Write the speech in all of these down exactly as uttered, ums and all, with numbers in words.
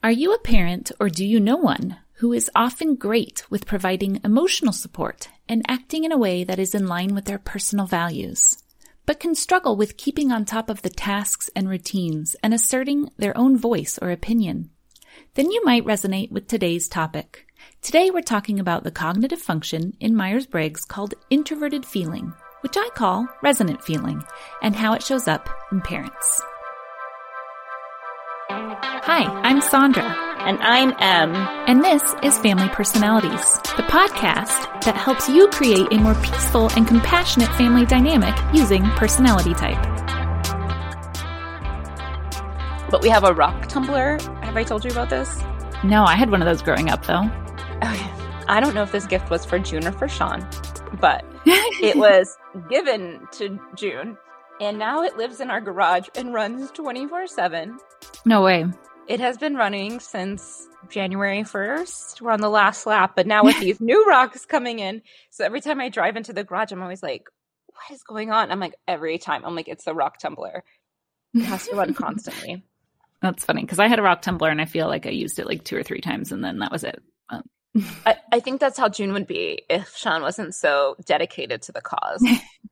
Are you a parent or do you know one who is often great with providing emotional support and acting in a way that is in line with their personal values, but can struggle with keeping on top of the tasks and routines and asserting their own voice or opinion? Then you might resonate with today's topic. Today we're talking about the cognitive function in Myers-Briggs called introverted feeling, which I call resonant feeling, and how it shows up in parents. Hi, I'm Sandra. And I'm Em. And this is Family Personalities, the podcast that helps you create a more peaceful and compassionate family dynamic using personality type. But we have a rock tumbler. Have I told you about this? No, I had one of those growing up, though. Okay. I don't know if this gift was for June or for Sean, but it was given to June. And now it lives in our garage and runs twenty-four seven. No way. It has been running since January first. We're on the last lap, but now with these new rocks coming in. So every time I drive into the garage, I'm always like, what is going on? I'm like, every time. I'm like, it's the rock tumbler. It has to run constantly. That's funny because I had a rock tumbler and I feel like I used it like two or three times and then that was it. Um. I, I think that's how June would be if Sean wasn't so dedicated to the cause.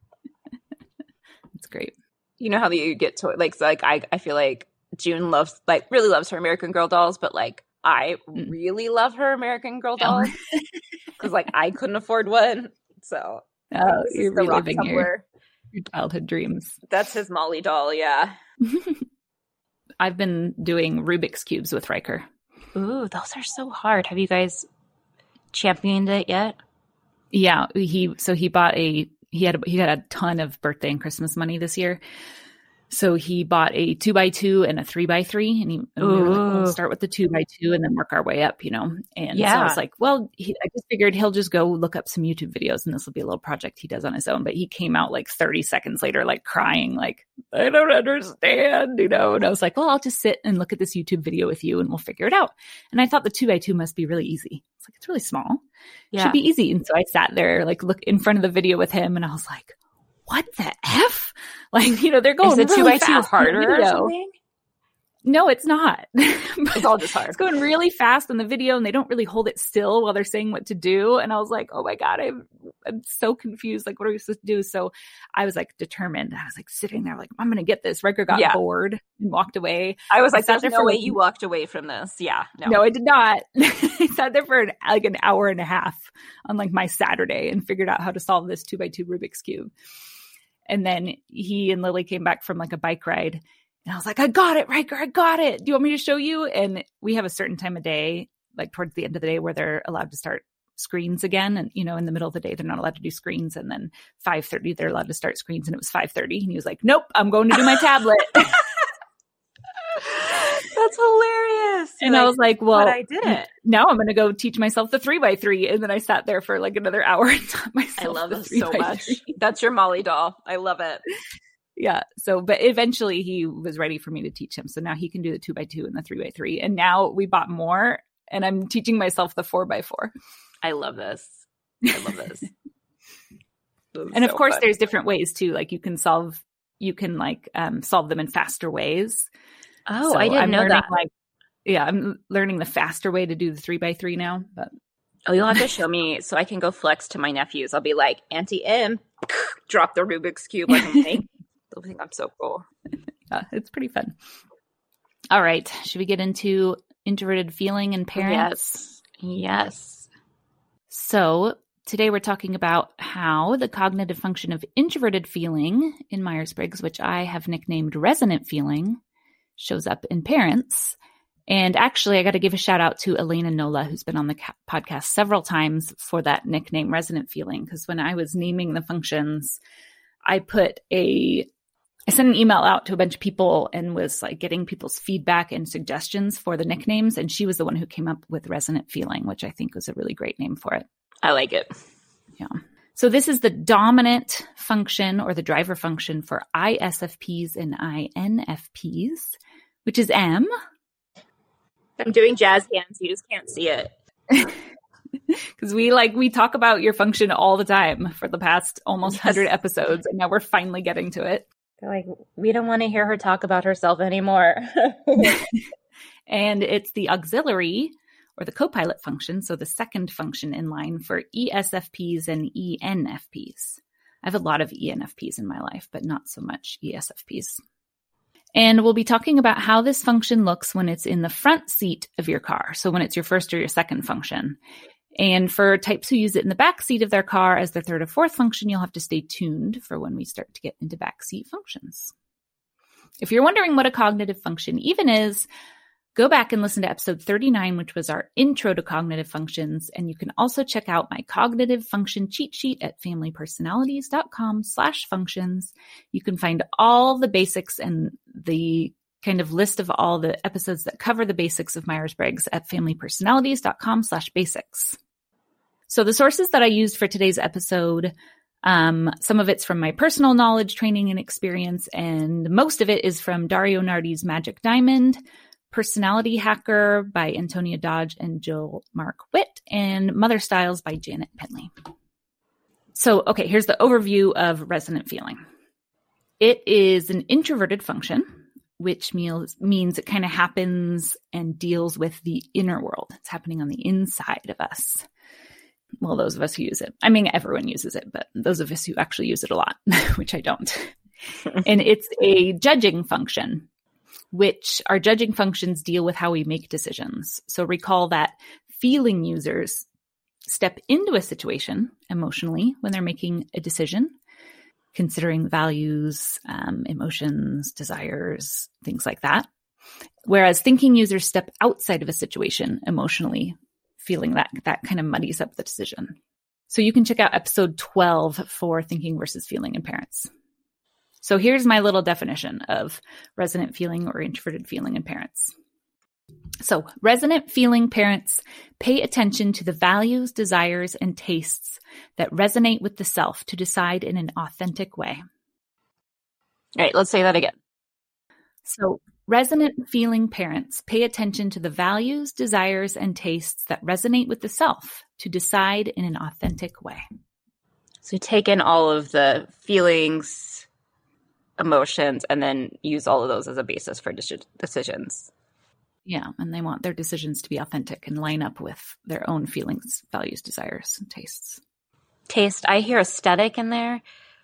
It's great. You know how you get to it? Like, so like I, I feel like June loves, like, really loves her American Girl dolls, but like I really love her American Girl dolls because like I couldn't afford one. So oh, you're reliving your, your childhood dreams. That's his Molly doll, yeah. I've been doing Rubik's Cubes with Riker. Ooh, those are so hard. Have you guys championed it yet? Yeah, he so he bought a he had a, he had a ton of birthday and Christmas money this year. So he bought a two by two and a three by three, and he and we were like, well, we'll start with the two by two and then work our way up, you know. And yeah. So I was like, well, he, I just figured he'll just go look up some YouTube videos, and this will be a little project he does on his own. But he came out like thirty seconds later, like crying, like I don't understand, you know. And I was like, well, I'll just sit and look at this YouTube video with you, and we'll figure it out. And I thought the two by two must be really easy. It's like it's really small, yeah. Should be easy. And so I sat there, like, look in front of the video with him, and I was like, what the F? Like, you know, they're going Is it really two by fast two harder or something? No, it's not. It's all just hard. It's going really fast in the video, and they don't really hold it still while they're saying what to do. And I was like, oh my God, I'm, I'm so confused. Like, what are we supposed to do? So I was like determined. I was like sitting there like, I'm going to get this. Riker got yeah. bored and walked away. I was like, I there's no way like, you walked away from this. Yeah. No, no I did not. I sat there for an, like an hour and a half on like my Saturday and figured out how to solve this two by two Rubik's Cube. And then he and Lily came back from like a bike ride. And I was like, I got it, Riker, I got it. Do you want me to show you? And we have a certain time of day, like towards the end of the day, where they're allowed to start screens again. And, you know, in the middle of the day, they're not allowed to do screens. And then five thirty, they're allowed to start screens. And it was five thirty. And he was like, nope, I'm going to do my tablet. That's hilarious. And like, I was like, well, but I did it. Now I'm going to go teach myself the three by three. And then I sat there for like another hour and taught myself. I love this so much. That's your Molly doll. I love it. Yeah. So, but eventually he was ready for me to teach him. So now he can do the two by two and the three by three. And now we bought more and I'm teaching myself the four by four. I love this. I love this. this and of so course fun. There's different ways too. Like you can solve, you can like um, solve them in faster ways. Oh, so I didn't I'm know learning, that. Like, yeah, I'm learning the faster way to do the three by three now. But oh, you'll have to show me so I can go flex to my nephews. I'll be like, Auntie M, drop the Rubik's Cube like I'm saying. They'll think I'm so cool. Yeah, it's pretty fun. All right, should we get into introverted feeling and parents? Yes. Yes. So today we're talking about how the cognitive function of introverted feeling in Myers-Briggs, which I have nicknamed resonant feeling, shows up in parents. And actually, I got to give a shout out to Elena Nola, who's been on the ca- podcast several times for that nickname, resonant feeling. Because when I was naming the functions, I put a, I sent an email out to a bunch of people and was like getting people's feedback and suggestions for the nicknames. And she was the one who came up with resonant feeling, which I think was a really great name for it. I like it. Yeah. So this is the dominant function or the driver function for I S F Ps and I N F Ps, which is M. I'm doing jazz hands. You just can't see it. Because we like, we talk about your function all the time for the past almost yes. one hundred episodes. And now we're finally getting to it. They're like, we don't want to hear her talk about herself anymore. And it's the auxiliary or the copilot function, so the second function in line for E S F Ps and E N F Ps. I have a lot of E N F Ps in my life, but not so much E S F Ps. And we'll be talking about how this function looks when it's in the front seat of your car, so when it's your first or your second function. And for types who use it in the back seat of their car as their third or fourth function, you'll have to stay tuned for when we start to get into backseat functions. If you're wondering what a cognitive function even is, go back and listen to episode thirty-nine, which was our intro to cognitive functions. And you can also check out my cognitive function cheat sheet at familypersonalities.com slash functions. You can find all the basics and the kind of list of all the episodes that cover the basics of Myers-Briggs at familypersonalities.com slash basics. So the sources that I used for today's episode, um, some of it's from my personal knowledge, training, and experience, and most of it is from Dario Nardi's Magic Diamond, Personality Hacker by Antonia Dodge and Jill Mark Witt, and Mother Styles by Janet Penley. So, okay, here's the overview of resonant feeling. It is an introverted function, which means, means it kind of happens and deals with the inner world. It's happening on the inside of us. Well, those of us who use it. I mean, everyone uses it, but those of us who actually use it a lot, which I don't. And it's a judging function, which our judging functions deal with how we make decisions. So recall that feeling users step into a situation emotionally when they're making a decision, considering values, um, emotions, desires, things like that. Whereas thinking users step outside of a situation emotionally, feeling that that kind of muddies up the decision. So you can check out episode twelve for thinking versus feeling in parents. So here's my little definition of resonant feeling or introverted feeling in parents. So resonant feeling parents pay attention to the values, desires, and tastes that resonate with the self to decide in an authentic way. All right, let's say that again. So resonant feeling parents pay attention to the values, desires, and tastes that resonate with the self to decide in an authentic way. So take in all of the feelings, emotions, and then use all of those as a basis for deci- decisions. Yeah, and they want their decisions to be authentic and line up with their own feelings, values, desires, and tastes. Taste. I hear aesthetic in there.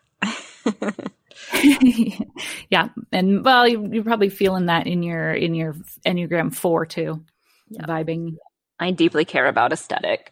Yeah, and well, you, you're probably feeling that in your in your Enneagram four too, yeah. Vibing. I deeply care about aesthetic,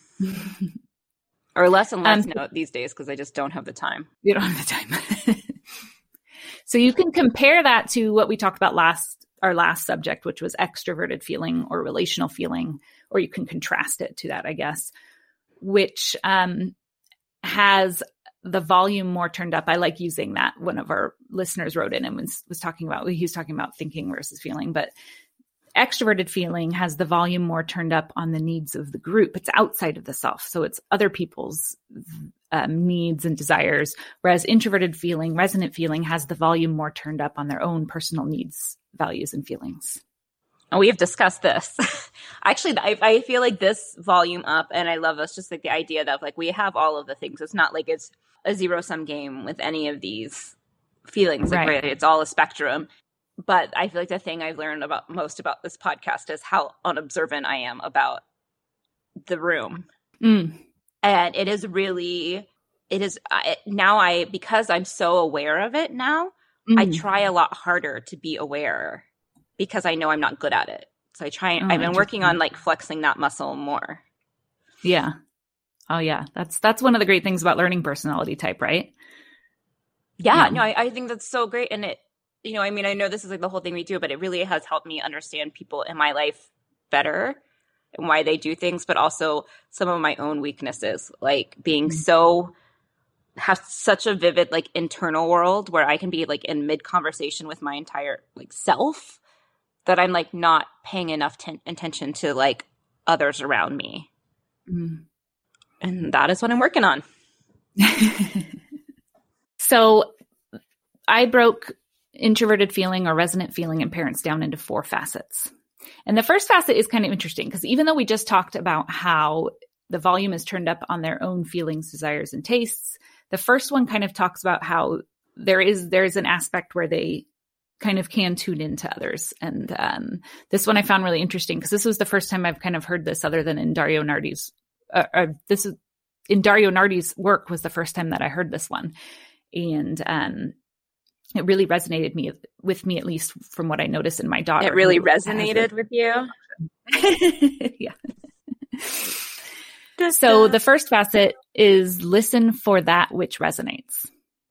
or less and less um, note these days because I just don't have the time. You don't have the time. So you can compare that to what we talked about last, our last subject, which was extroverted feeling or relational feeling, or you can contrast it to that, I guess, which um, has the volume more turned up. I like using that. One of our listeners wrote in and was, was talking about, he was talking about thinking versus feeling, but extroverted feeling has the volume more turned up on the needs of the group. It's outside of the self. So it's other people's um, needs and desires, whereas introverted feeling, resonant feeling has the volume more turned up on their own personal needs, values, and feelings. And we have discussed this. Actually, I, I feel like this volume up, and I love this, just like the idea that like we have all of the things. It's not like it's a zero-sum game with any of these feelings. Like, right. Right? It's all a spectrum. But I feel like the thing I've learned about most about this podcast is how unobservant I am about the room. Mm. And it is really, it is I, now I, because I'm so aware of it now, mm. I try a lot harder to be aware because I know I'm not good at it. So I try, oh, I've been working on like flexing that muscle more. Yeah. Oh yeah. That's, that's one of the great things about learning personality type, right? Yeah, yeah. no, I, I think that's so great. And it, you know, I mean, I know this is like the whole thing we do, but it really has helped me understand people in my life better and why they do things, but also some of my own weaknesses, like being mm-hmm. so, have such a vivid like internal world where I can be like in mid conversation with my entire like self that I'm like not paying enough t- attention to like others around me. Mm-hmm. And that is what I'm working on. So I broke introverted feeling or resonant feeling in parents down into four facets. And the first facet is kind of interesting because even though we just talked about how the volume is turned up on their own feelings, desires, and tastes, the first one kind of talks about how there is there is an aspect where they kind of can tune into others. And um, this one I found really interesting because this was the first time I've kind of heard this other than in Dario Nardi's, uh, uh, this is in Dario Nardi's work was the first time that I heard this one. And um, it really resonated me with me, at least from what I noticed in my daughter. It really resonated with you? Yeah. So the first facet is listen for that which resonates.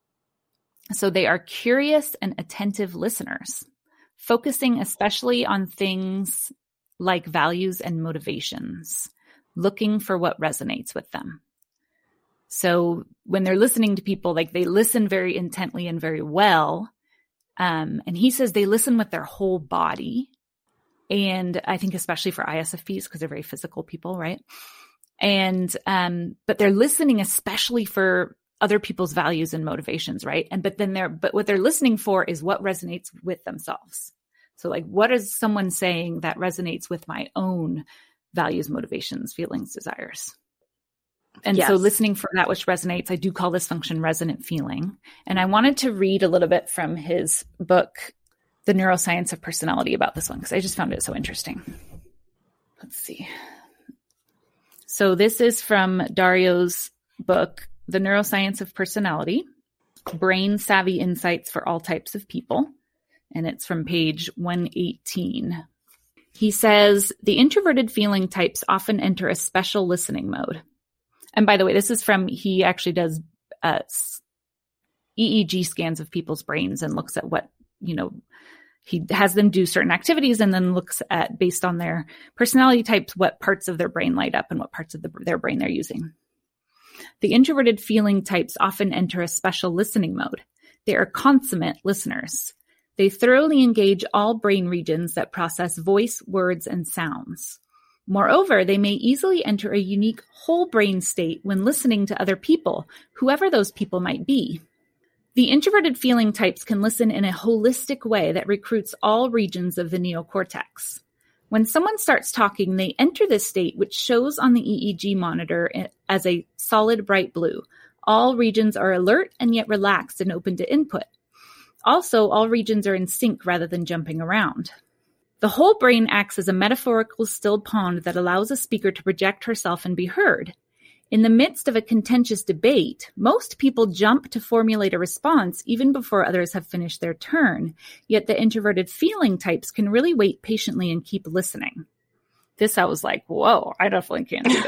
So they are curious and attentive listeners, focusing especially on things like values and motivations, looking for what resonates with them. So when they're listening to people, like they listen very intently and very well. Um, and he says they listen with their whole body. And I think especially for I S F Ps, because they're very physical people, right? And, um, but they're listening especially for other people's values and motivations, right? And, but then they're, but what they're listening for is what resonates with themselves. So like, what is someone saying that resonates with my own values, motivations, feelings, desires? And yes. So listening for that which resonates, I do call this function resonant feeling. And I wanted to read a little bit from his book, The Neuroscience of Personality, about this one, because I just found it so interesting. Let's see. So this is from Dario's book, The Neuroscience of Personality, Brain Savvy Insights for All Types of People. And it's from page one eighteen. He says, the introverted feeling types often enter a special listening mode. And by the way, this is from, he actually does uh, E E G scans of people's brains and looks at what, you know, he has them do certain activities and then looks at, based on their personality types, what parts of their brain light up and what parts of the, their brain they're using. The introverted feeling types often enter a special listening mode. They are consummate listeners. They thoroughly engage all brain regions that process voice, words, and sounds. Moreover, they may easily enter a unique whole brain state when listening to other people, whoever those people might be. The introverted feeling types can listen in a holistic way that recruits all regions of the neocortex. When someone starts talking, they enter this state, which shows on the E E G monitor as a solid bright blue. All regions are alert and yet relaxed and open to input. Also, all regions are in sync rather than jumping around. The whole brain acts as a metaphorical still pond that allows a speaker to project herself and be heard. In the midst of a contentious debate, most people jump to formulate a response even before others have finished their turn, yet the introverted feeling types can really wait patiently and keep listening. This I was like, whoa, I definitely can't do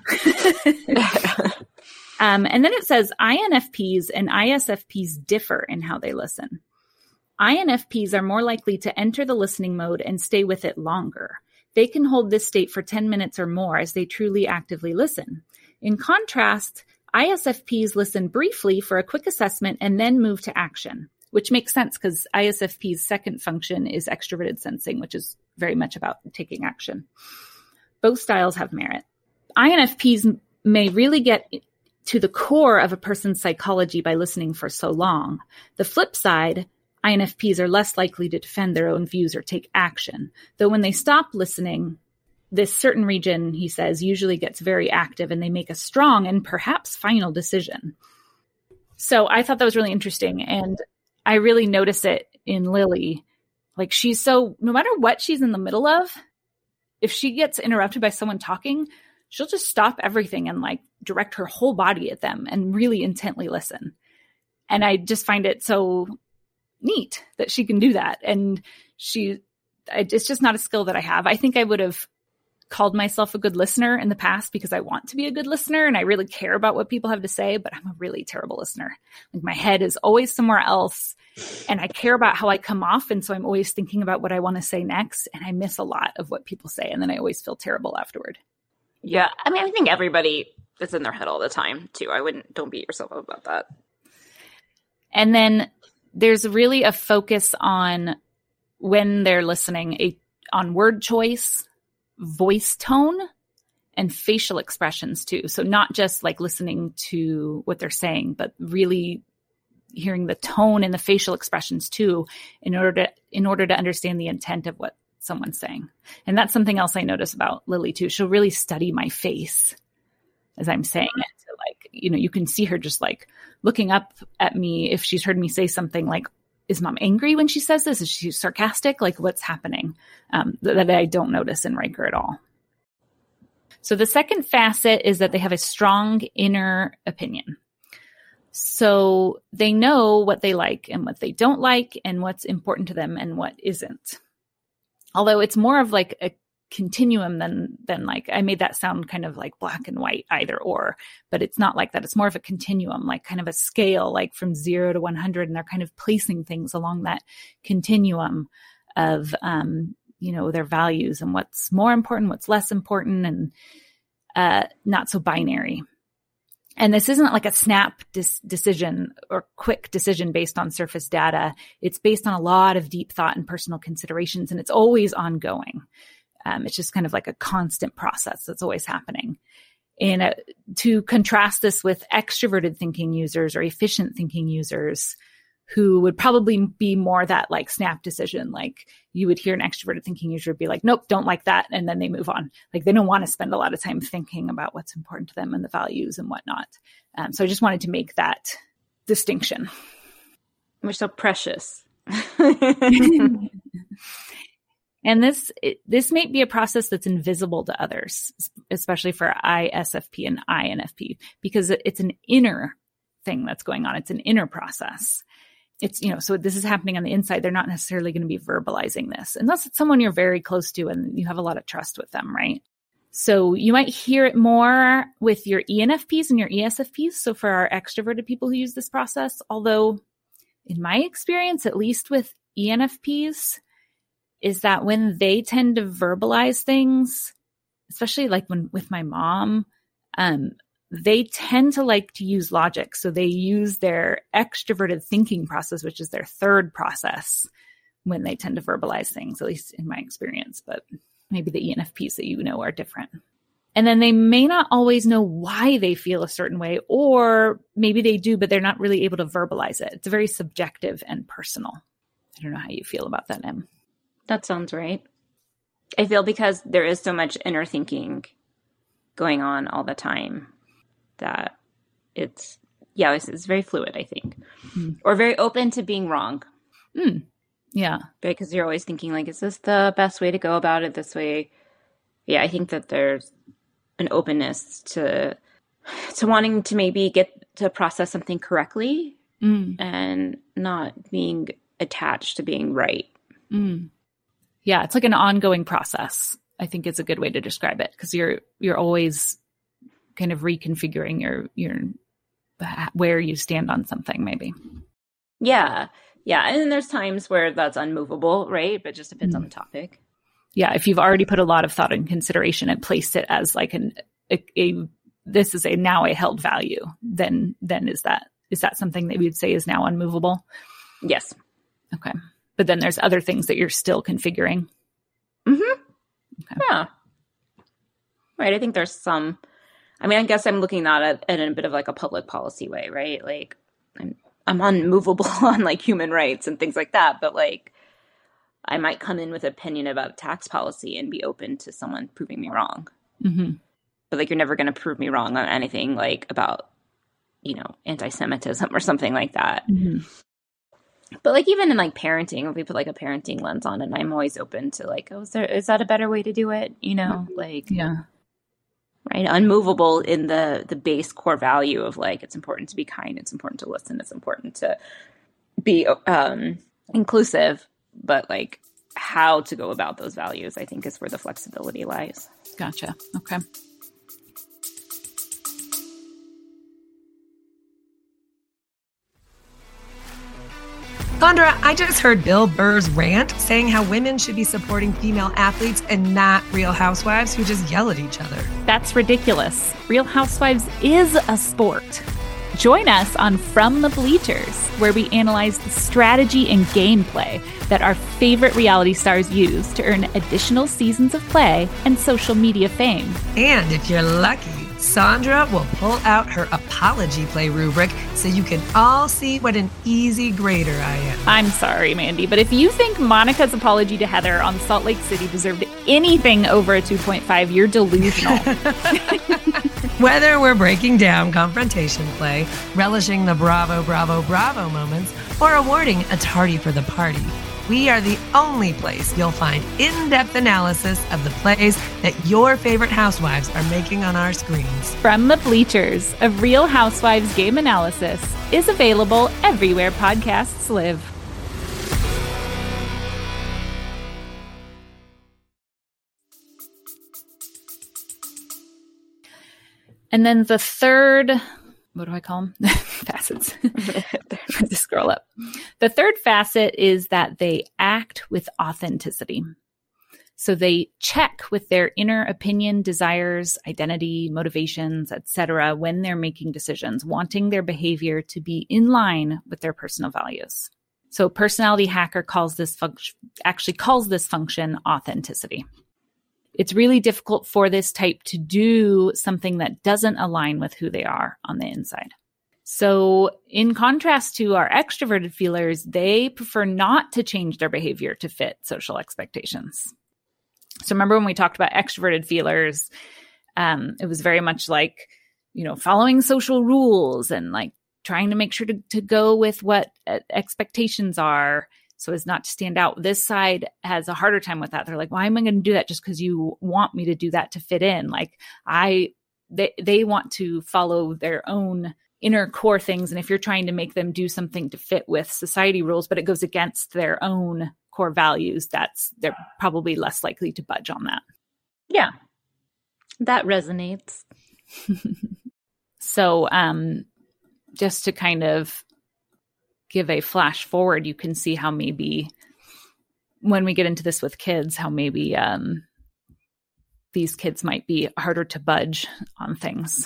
that. um, and then it says I N F Ps and I S F Ps differ in how they listen. I N F Ps are more likely to enter the listening mode and stay with it longer. They can hold this state for ten minutes or more as they truly actively listen. In contrast, I S F Ps listen briefly for a quick assessment and then move to action, which makes sense because I S F P's second function is extroverted sensing, which is very much about taking action. Both styles have merit. I N F Ps may really get to the core of a person's psychology by listening for so long. The flip side, I N F Ps are less likely to defend their own views or take action, though when they stop listening, this certain region, he says, usually gets very active and they make a strong and perhaps final decision. So I thought that was really interesting. And I really notice it in Lily. Like she's so, no matter what she's in the middle of, if she gets interrupted by someone talking, she'll just stop everything and like direct her whole body at them and really intently listen. And I just find it so neat that she can do that. And she, it's just not a skill that I have. I think I would have called myself a good listener in the past because I want to be a good listener and I really care about what people have to say, but I'm a really terrible listener. Like my head is always somewhere else and I care about how I come off. And so I'm always thinking about what I want to say next. And I miss a lot of what people say. And then I always feel terrible afterward. Yeah. I mean, I think everybody is in their head all the time too. I wouldn't, don't beat yourself up about that. And then there's really a focus on when they're listening a, on word choice, voice tone, and facial expressions too. So not just like listening to what they're saying, but really hearing the tone and the facial expressions too, in order to, in order to understand the intent of what someone's saying. And that's something else I notice about Lily too. She'll really study my face as I'm saying it. So like, you know, you can see her just like looking up at me if she's heard me say something like is mom angry when she says this? Is she sarcastic? Like what's happening um, that, that I don't notice in Riker at all? So the second facet is that they have a strong inner opinion. So they know what they like and what they don't like and what's important to them and what isn't. Although it's more of like a continuum than, than like, I made that sound kind of like black and white, either or, but it's not like that. It's more of a continuum, like kind of a scale, like from zero to one hundred. And they're kind of placing things along that continuum of, um, you know, their values and what's more important, what's less important, and uh, not so binary. And this isn't like a snap dis- decision or quick decision based on surface data. It's based on a lot of deep thought and personal considerations, and it's always ongoing. Um, it's just kind of like a constant process that's always happening. And uh, to contrast this with extroverted thinking users or efficient thinking users, who would probably be more that like snap decision. Like you would hear an extroverted thinking user be like, nope, don't like that. And then they move on. Like they don't want to spend a lot of time thinking about what's important to them and the values and whatnot. Um, so I just wanted to make that distinction. We're so precious. And this it, this may be a process that's invisible to others, especially for I S F P and I N F P, because it's an inner thing that's going on. It's an inner process. It's, you know, so this is happening on the inside. They're not necessarily going to be verbalizing this unless it's someone you're very close to and you have a lot of trust with them, right? So you might hear it more with your E N F Ps and your E S F Ps. So for our extroverted people who use this process, although in my experience, at least with E N F Ps, is that when they tend to verbalize things, especially like when with my mom, um, they tend to like to use logic. So they use their extroverted thinking process, which is their third process, when they tend to verbalize things, at least in my experience. But maybe the E N F Ps that you know are different. And then they may not always know why they feel a certain way, or maybe they do, but they're not really able to verbalize it. It's very subjective and personal. I don't know how you feel about that, Em. That sounds right. I feel because there is so much inner thinking going on all the time that it's, yeah, it's, it's very fluid, I think. Mm. Or very open to being wrong. Mm. Yeah. Because you're always thinking like, is this the best way to go about it this way? Yeah, I think that there's an openness to to wanting to maybe get to process something correctly mm. and not being attached to being right. Mm. Yeah, it's like an ongoing process, I think is a good way to describe it, because you're you're always kind of reconfiguring your your where you stand on something, maybe. Yeah, yeah, and then there's times where that's unmovable, right? But it just depends mm. on the topic. Yeah, if you've already put a lot of thought and consideration and placed it as like an a, a this is a now a held value, then then is that is that something that we would say is now unmovable? Yes. Okay. But then there's other things that you're still configuring. Mm-hmm. Okay. Yeah. Right. I think there's some, I mean, I guess I'm looking at it in a bit of like a public policy way, right? Like I'm, I'm unmovable on like human rights and things like that. But like, I might come in with an opinion about tax policy and be open to someone proving me wrong. Mm-hmm. But like, you're never going to prove me wrong on anything like about, you know, anti-Semitism or something like that. Mm-hmm. But like even in like parenting, if we put like a parenting lens on it, I'm always open to like, oh, is there is that a better way to do it? You know, like yeah, right, unmovable in the the base core value of like it's important to be kind, it's important to listen, it's important to be um, inclusive, but like how to go about those values, I think, is where the flexibility lies. Gotcha. Okay. Sandra, I just heard Bill Burr's rant saying how women should be supporting female athletes and not Real Housewives who just yell at each other. That's ridiculous. Real Housewives is a sport. Join us on From the Bleachers, where we analyze the strategy and gameplay that our favorite reality stars use to earn additional seasons of play and social media fame. And if you're lucky, Sandra will pull out her apology play rubric so you can all see what an easy grader I am. I'm sorry, Mandy, but if you think Monica's apology to Heather on Salt Lake City deserved anything over a two point five, you're delusional. Whether we're breaking down confrontation play, relishing the bravo, bravo, bravo moments, or awarding a tardy for the party. We are the only place you'll find in-depth analysis of the plays that your favorite housewives are making on our screens. From the Bleachers, a Real Housewives game analysis is available everywhere podcasts live. And then the third, what do I call them? Facets. Just scroll up. The third facet is that they act with authenticity. So they check with their inner opinion, desires, identity, motivations, et cetera when they're making decisions, wanting their behavior to be in line with their personal values. So Personality Hacker calls this function, actually calls this function authenticity. It's really difficult for this type to do something that doesn't align with who they are on the inside. So in contrast to our extroverted feelers, they prefer not to change their behavior to fit social expectations. So remember when we talked about extroverted feelers, um, it was very much like, you know, following social rules and like trying to make sure to, to go with what uh, expectations are so as not to stand out. This side has a harder time with that. They're like, why am I going to do that just because you want me to do that to fit in? Like I, they, they want to follow their own inner core things. And if you're trying to make them do something to fit with society rules, but it goes against their own core values, that's, they're probably less likely to budge on that. Yeah. That resonates. So, um, just to kind of give a flash forward, you can see how maybe when we get into this with kids, how maybe, um, these kids might be harder to budge on things.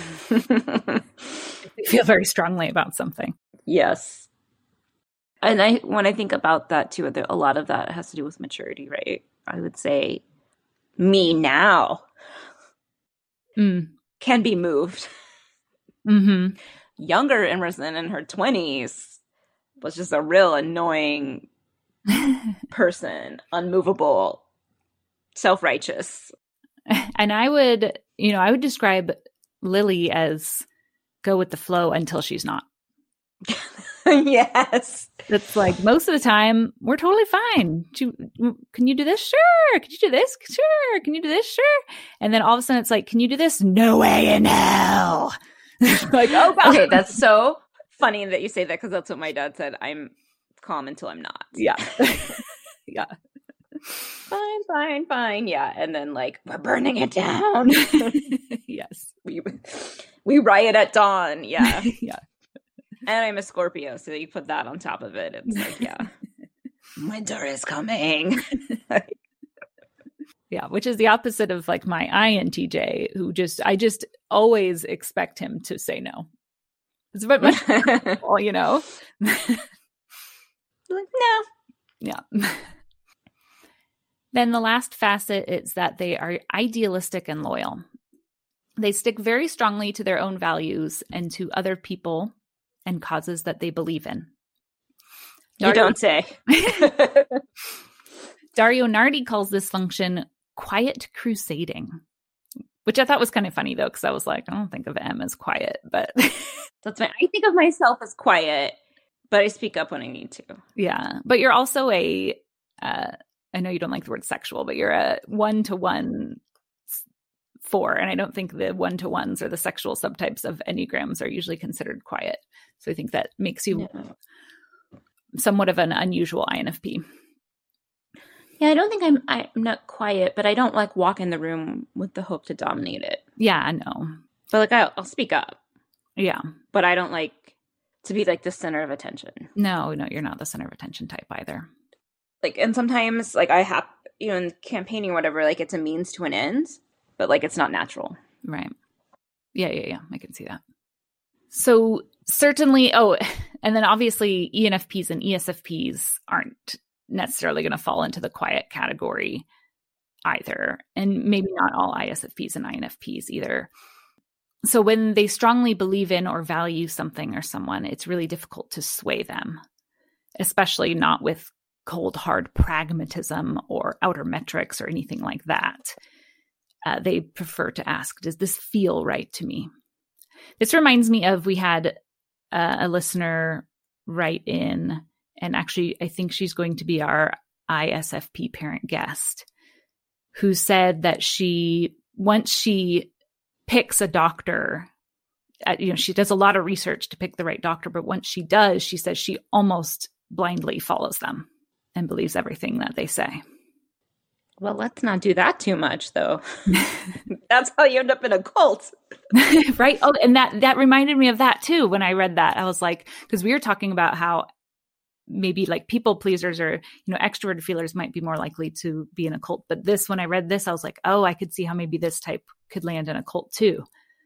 They feel very strongly about something. Yes. And I, when I think about that too, a lot of that has to do with maturity, right? I would say me now mm. can be moved. Mm-hmm. Younger Emerson in her twenties was just a real annoying person, unmovable, self-righteous. And I would, you know, I would describe Lily as go with the flow until she's not. Yes. It's like most of the time we're totally fine. She, can you do this? Sure. Can you do this? Sure. Can you do this? Sure. And then all of a sudden it's like, can you do this? No way in hell. Like, oh God. Okay, that's so funny that you say that because that's what my dad said. I'm calm until I'm not. Yeah. Yeah. Fine, fine, fine. Yeah. And then like, we're burning it down. Yes. We we riot at dawn. Yeah. Yeah. And I'm a Scorpio, so you put that on top of it. It's like, yeah. Winter is coming. Yeah, which is the opposite of like my I N T J, who just, I just always expect him to say no. It's a bit much, well, you know. Like, no. Yeah. Then the last facet is that they are idealistic and loyal. They stick very strongly to their own values and to other people and causes that they believe in. You Dario, don't say. Dario Nardi calls this function quiet crusading, which I thought was kind of funny though, because I was like, I don't think of M as quiet, but that's fine. I think of myself as quiet, but I speak up when I need to. Yeah, but you're also a, uh, I know you don't like the word sexual, but you're a one-to-one four, and I don't think the one-to-ones or the sexual subtypes of Enneagrams are usually considered quiet. So I think that makes you no. somewhat of an unusual I N F P. Yeah, I don't think I'm I'm not quiet, but I don't like walk in the room with the hope to dominate it. Yeah, I know. But like I'll, I'll speak up. Yeah. But I don't like to be like the center of attention. No, no, you're not the center of attention type either. Like, and sometimes like I have, you know, in campaigning or whatever, like it's a means to an end, but like it's not natural. Right. Yeah, yeah, yeah. I can see that. So certainly, oh, and then obviously E N F Ps and E S F Ps aren't necessarily going to fall into the quiet category either. And maybe not all I S F Ps and I N F Ps either. So when they strongly believe in or value something or someone, it's really difficult to sway them, especially not with cold, hard pragmatism or outer metrics or anything like that. Uh, they prefer to ask, does this feel right to me? This reminds me of, we had uh, a listener write in, and actually I think she's going to be our I S F P parent guest, who said that she, once she picks a doctor, uh, you know, she does a lot of research to pick the right doctor, but once she does, she says she almost blindly follows them and believes everything that they say. Well, let's not do that too much, though. That's how you end up in a cult. Right. Oh, and that, that reminded me of that too. When I read that, I was like, because we were talking about how maybe like people pleasers or, you know, extroverted feelers might be more likely to be in a cult. But this, when I read this, I was like, oh, I could see how maybe this type could land in a cult too.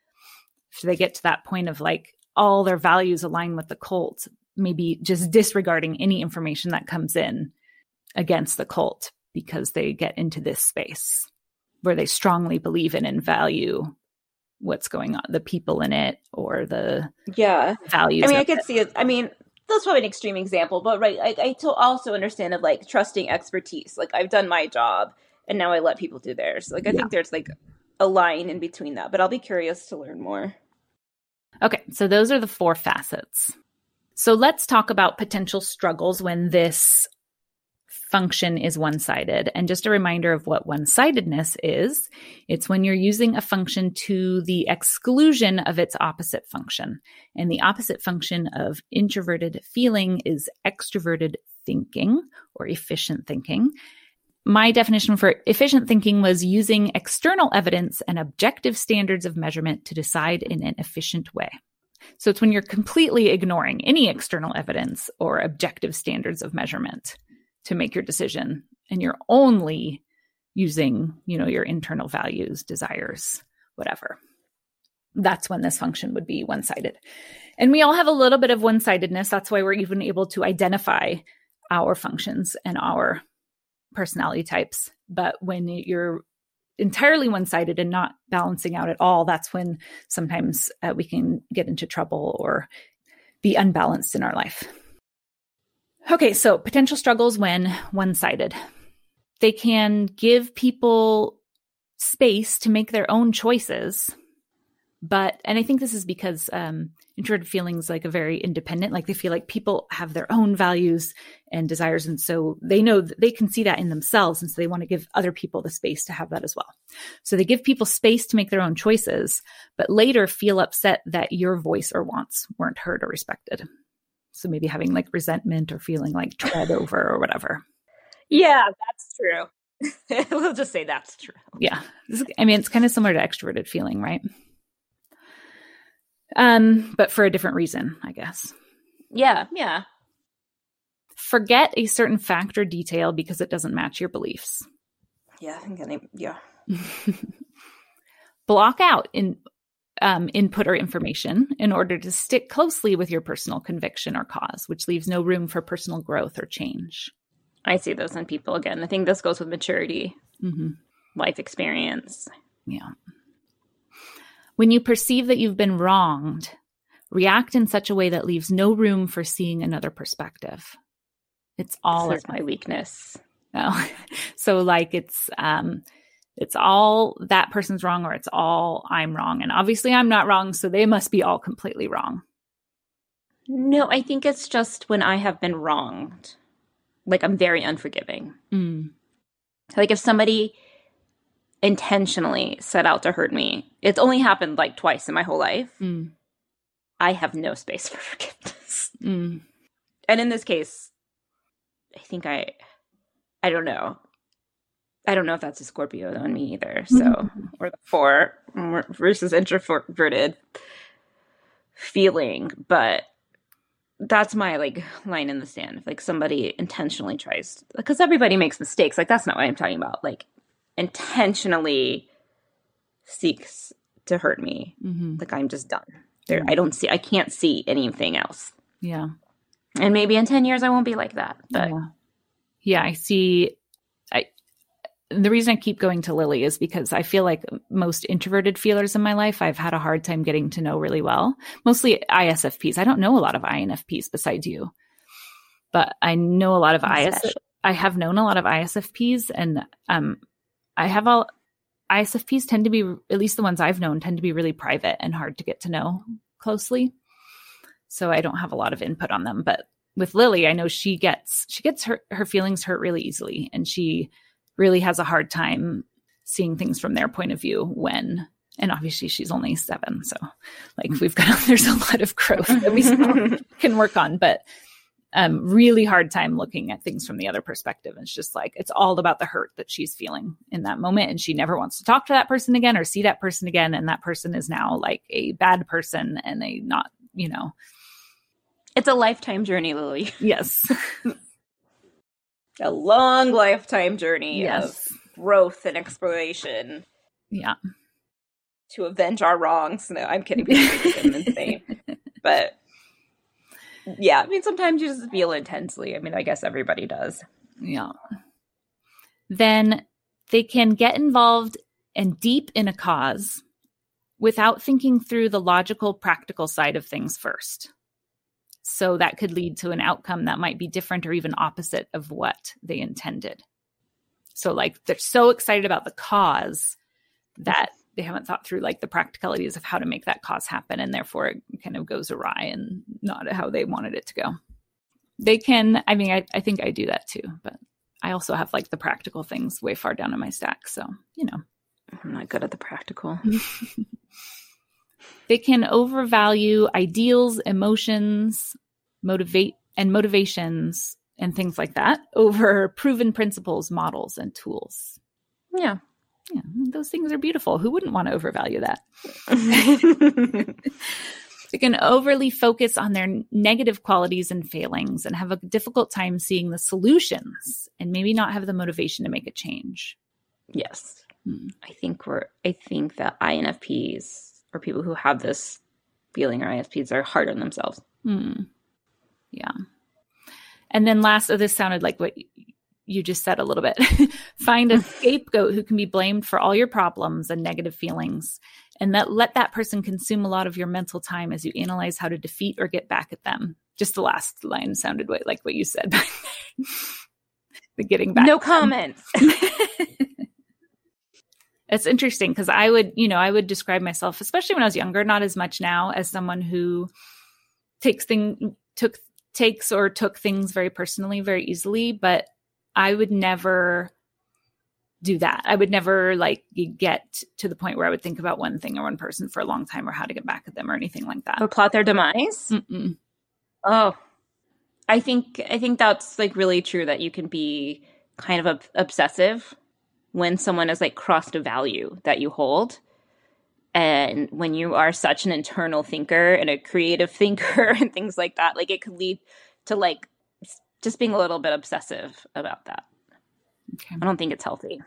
If they get to that point of like all their values align with the cult, maybe just disregarding any information that comes in against the cult, because they get into this space where they strongly believe in and value what's going on, the people in it, or the yeah values. I mean, I could it. see it. I mean, that's probably an extreme example, but right. I, I to also understand of like trusting expertise. Like I've done my job and now I let people do theirs. Like I yeah. think there's like a line in between that, but I'll be curious to learn more. Okay. So those are the four facets. So let's talk about potential struggles when this function is one-sided. And just a reminder of what one-sidedness is. It's when you're using a function to the exclusion of its opposite function. And the opposite function of introverted feeling is extroverted thinking or efficient thinking. My definition for efficient thinking was using external evidence and objective standards of measurement to decide in an efficient way. So it's when you're completely ignoring any external evidence or objective standards of measurement to make your decision, and you're only using, you know, your internal values, desires, whatever. That's when this function would be one-sided. And we all have a little bit of one-sidedness. That's why we're even able to identify our functions and our personality types. But when you're entirely one-sided and not balancing out at all, that's when sometimes uh, we can get into trouble or be unbalanced in our life. Okay, so potential struggles when one-sided. They can give people space to make their own choices, but, and I think this is because um, introverted feelings like a very independent, like they feel like people have their own values and desires, and so they know that they can see that in themselves, and so they want to give other people the space to have that as well. So they give people space to make their own choices, but later feel upset that your voice or wants weren't heard or respected. So maybe having like resentment or feeling like tread over or whatever. Yeah, that's true. We'll just say that's true. Yeah. I mean, it's kind of similar to extroverted feeling, right? Um, but for a different reason, I guess. Yeah, yeah. Forget a certain fact or detail because it doesn't match your beliefs. Yeah, I think I, yeah. Block out in Um, input or information in order to stick closely with your personal conviction or cause, which leaves no room for personal growth or change. I see those in people again. I think this goes with maturity, mm-hmm. life experience. Yeah. When you perceive that you've been wronged, react in such a way that leaves no room for seeing another perspective. It's all This is my weakness. Oh. So like it's um It's all that person's wrong or it's all I'm wrong. And obviously I'm not wrong, so they must be all completely wrong. No, I think it's just when I have been wronged. Like I'm very unforgiving. Mm. Like if somebody intentionally set out to hurt me, it's only happened like twice in my whole life. Mm. I have no space for forgiveness. Mm. And in this case, I think I, I don't know. I don't know if that's a Scorpio on me either. So, mm-hmm. or the four versus introverted feeling, but that's my like line in the sand. If like somebody intentionally tries, because everybody makes mistakes. Like that's not what I'm talking about. Like intentionally seeks to hurt me. Mm-hmm. Like I'm just done. There, I don't see. I can't see anything else. Yeah. And maybe in ten years I won't be like that. But yeah, yeah I see. I. The reason I keep going to Lily is because I feel like most introverted feelers in my life, I've had a hard time getting to know really well. Mostly I S F Ps. I don't know a lot of I N F Ps besides you, but I know a lot of I S F Ps. I have known a lot of I S F Ps, and um, I have all I S F Ps tend to be, at least the ones I've known, tend to be really private and hard to get to know closely. So I don't have a lot of input on them, but with Lily, I know she gets she gets her, her feelings hurt really easily, and she really has a hard time seeing things from their point of view when, and obviously she's only seven, so like we've got there's a lot of growth that we still can work on, but um, really hard time looking at things from the other perspective. It's just like it's all about the hurt that she's feeling in that moment, and she never wants to talk to that person again or see that person again, and that person is now like a bad person and a not, you know. It's a lifetime journey, Lily. Yes. A long lifetime journey yes. of growth and exploration. Yeah. To avenge our wrongs. No, I'm kidding. I'm insane. But yeah, I mean, sometimes you just feel intensely. I mean, I guess everybody does. Yeah. Then they can get involved and deep in a cause without thinking through the logical, practical side of things first. So that could lead to an outcome that might be different or even opposite of what they intended. So like they're so excited about the cause that they haven't thought through like the practicalities of how to make that cause happen. And therefore it kind of goes awry and not how they wanted it to go. They can, I mean, I, I think I do that too, but I also have like the practical things way far down in my stack. So, you know. I'm not good at the practical. They can overvalue ideals, emotions, motivate and motivations and things like that over proven principles, models, and tools. Yeah. Yeah, those things are beautiful. Who wouldn't want to overvalue that? They can overly focus on their negative qualities and failings and have a difficult time seeing the solutions and maybe not have the motivation to make a change. Yes. Hmm. I think we're, I think that I N F Ps or people who have this feeling or I N F Ps are hard on themselves. Hmm. Yeah. And then last, oh, this sounded like what you just said a little bit. Find a scapegoat who can be blamed for all your problems and negative feelings, and that let that person consume a lot of your mental time as you analyze how to defeat or get back at them. Just the last line sounded like what you said. The getting back. No comments. It's interesting because I would, you know, I would describe myself, especially when I was younger, not as much now, as someone who takes thing took takes or took things very personally, very easily. But I would never do that. I would never like get to the point where I would think about one thing or one person for a long time or how to get back at them or anything like that. Or plot their demise. Mm-mm. Oh, I think I think that's like really true that you can be kind of ob- obsessive when someone has like crossed a value that you hold. And when you are such an internal thinker and a creative thinker and things like that, like it could lead to like just being a little bit obsessive about that. Okay. I don't think it's healthy.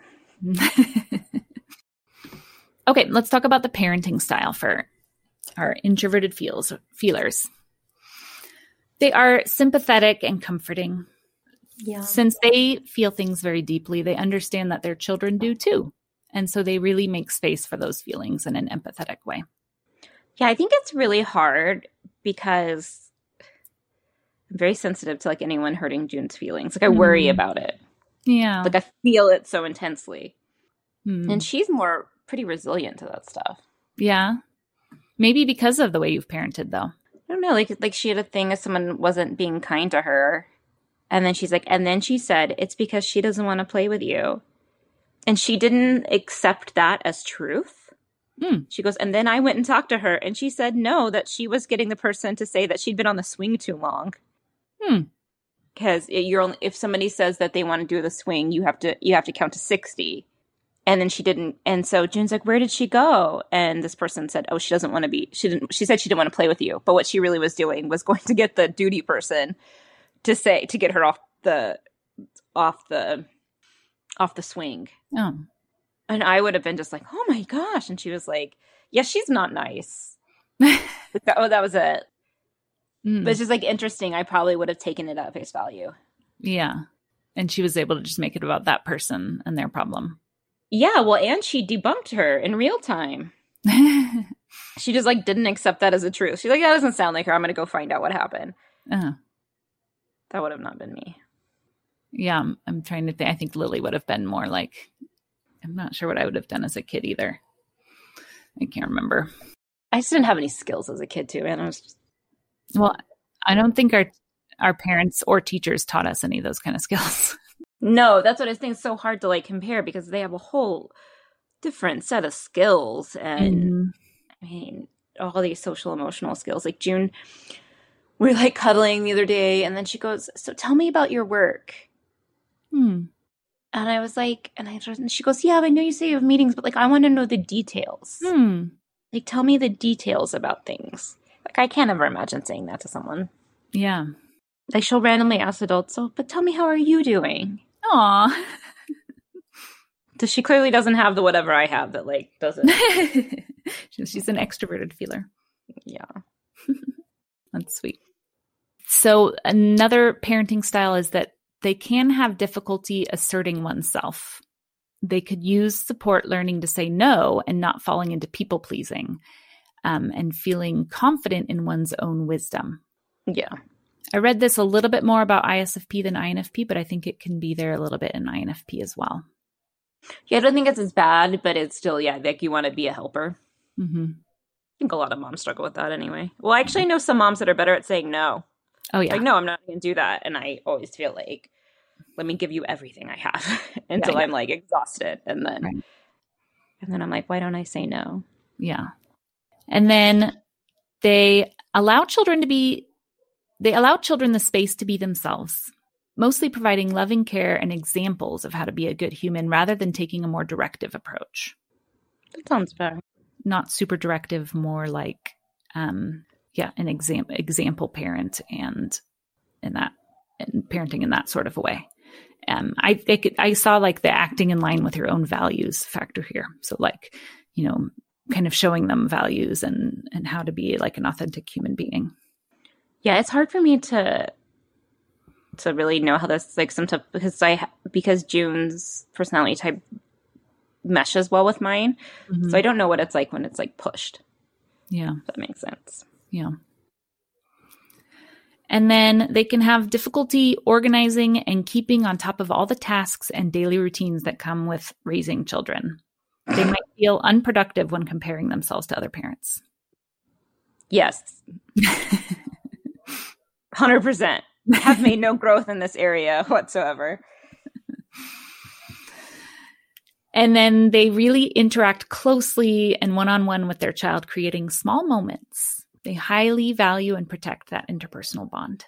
Okay, let's talk about the parenting style for our introverted feels, feelers. They are sympathetic and comforting. Yeah. Since they feel things very deeply, they understand that their children do too. And so they really make space for those feelings in an empathetic way. Yeah, I think it's really hard because I'm very sensitive to like anyone hurting June's feelings. Like I worry mm. about it. Yeah. Like I feel it so intensely. Mm. And she's more pretty resilient to that stuff. Yeah. Maybe because of the way you've parented though. I don't know. Like, like she had a thing if someone wasn't being kind to her. And then she's like, and then she said, it's because she doesn't want to play with you. And she didn't accept that as truth. Mm. She goes, and then I went and talked to her and she said no, that she was getting the person to say that she'd been on the swing too long. Hmm. Because you're only, if somebody says that they want to do the swing, you have to you have to count to sixty. And then she didn't. And so June's like, where did she go? And this person said, oh, she doesn't want to be, she didn't, she said she didn't want to play with you. But what she really was doing was going to get the duty person to say, to get her off the, off the, off the swing. Oh. And I would have been just like, oh my gosh. And she was like, yeah, she's not nice. that, oh, that was it. Mm. But it's just like interesting. I probably would have taken it at face value. Yeah. And she was able to just make it about that person and their problem. Yeah. Well, and she debunked her in real time. She just like didn't accept that as a truth. She's like, that doesn't sound like her. I'm going to go find out what happened. Uh-huh. That would have not been me. Yeah. I'm, I'm trying to think. I think Lily would have been more like, I'm not sure what I would have done as a kid either. I can't remember. I just didn't have any skills as a kid too, man. I was just... Well, I don't think our our parents or teachers taught us any of those kind of skills. No, that's what I think is so hard to like compare because they have a whole different set of skills. And mm-hmm. I mean, all these social emotional skills. Like June, we were like cuddling the other day, and then she goes, "So tell me about your work." Hmm. And I was like, and, I, and she goes, "Yeah, I know you say you have meetings, but like, I want to know the details. Hmm. Like, tell me the details about things." Like, I can't ever imagine saying that to someone. Yeah. Like, she'll randomly ask adults, "So, but tell me, how are you doing?" Aw. So she clearly doesn't have the whatever I have that, like, doesn't. She's an extroverted feeler. Yeah. That's sweet. So another parenting style is that they can have difficulty asserting oneself. They could use support learning to say no and not falling into people pleasing, um, and feeling confident in one's own wisdom. Yeah. I read this a little bit more about I S F P than I N F P, but I think it can be there a little bit in I N F P as well. Yeah, I don't think it's as bad, but it's still, yeah, like you want to be a helper. Mm-hmm. I think a lot of moms struggle with that anyway. Well, I actually know some moms that are better at saying no. Oh, yeah. Like, no, I'm not going to do that. And I always feel like, let me give you everything I have until yeah, yeah. I'm like exhausted. And then, right. and then I'm like, why don't I say no? Yeah. And then they allow children to be, they allow children the space to be themselves, mostly providing loving care and examples of how to be a good human rather than taking a more directive approach. That sounds fair. Not super directive, more like, um, yeah, an exam- example parent and in that and parenting in that sort of a way. Um, I I, could, I saw like the acting in line with your own values factor here. So like, you know, kind of showing them values and and how to be like an authentic human being. Yeah, it's hard for me to to really know how this like sometimes because I because June's personality type meshes well with mine, mm-hmm. so I don't know what it's like when it's like pushed. Yeah, if that makes sense. Yeah. And then they can have difficulty organizing and keeping on top of all the tasks and daily routines that come with raising children. They might feel unproductive when comparing themselves to other parents. Yes. one hundred percent. Have made no growth in this area whatsoever. And then they really interact closely and one-on-one with their child, creating small moments. They highly value and protect that interpersonal bond.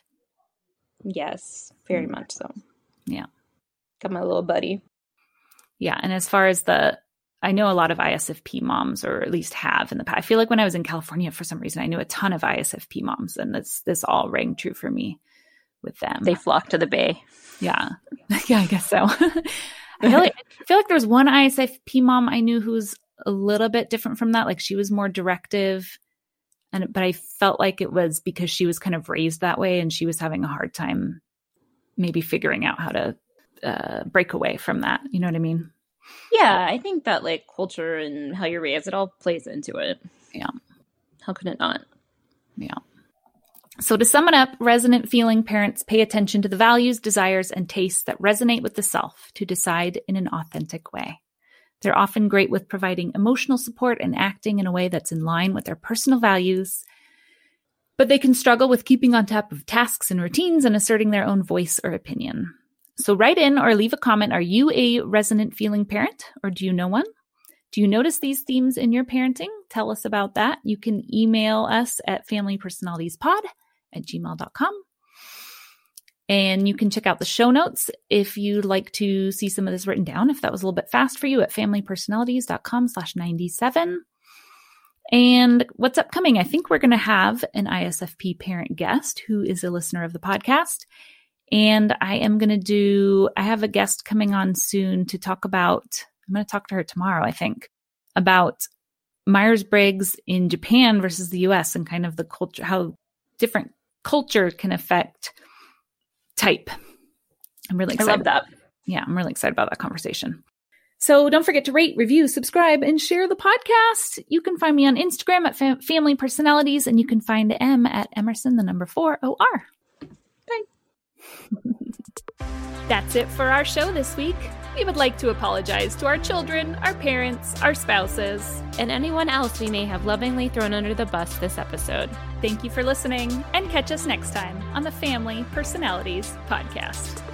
Yes, very mm. much so. Yeah. Got my little buddy. Yeah. And as far as the, I know a lot of I S F P moms, or at least have in the past. I feel like when I was in California, for some reason, I knew a ton of I S F P moms, and this, this all rang true for me with them. They flock to the Bay. Yeah. Yeah, I guess so. I feel like, I feel like there's one I S F P mom I knew who's a little bit different from that. Like she was more directive. And, but I felt like it was because she was kind of raised that way and she was having a hard time maybe figuring out how to uh, break away from that. You know what I mean? Yeah, I think that like culture and how you're raised, it all plays into it. Yeah. How could it not? Yeah. So to sum it up, resonant feeling parents pay attention to the values, desires, and tastes that resonate with the self to decide in an authentic way. They're often great with providing emotional support and acting in a way that's in line with their personal values, but they can struggle with keeping on top of tasks and routines and asserting their own voice or opinion. So write in or leave a comment. Are you a resonant feeling parent, or do you know one? Do you notice these themes in your parenting? Tell us about that. You can email us at familypersonalitiespod at gmail dot com. And you can check out the show notes if you'd like to see some of this written down, if that was a little bit fast for you, at familypersonalities.com slash 97. And what's upcoming? I think we're going to have an I S F P parent guest who is a listener of the podcast. And I am going to do, I have a guest coming on soon to talk about, I'm going to talk to her tomorrow, I think, about Myers-Briggs in Japan versus the U S and kind of the culture, how different culture can affect type. I'm really excited. I love that. Yeah, I'm really excited about that conversation. So don't forget to rate, review, subscribe, and share the podcast. You can find me on Instagram at fam- Family Personalities, and you can find M at Emerson, the number four, O R. Bye. That's it for our show this week. We would like to apologize to our children, our parents, our spouses, and anyone else we may have lovingly thrown under the bus this episode. Thank you for listening, and catch us next time on the Family Personalities Podcast.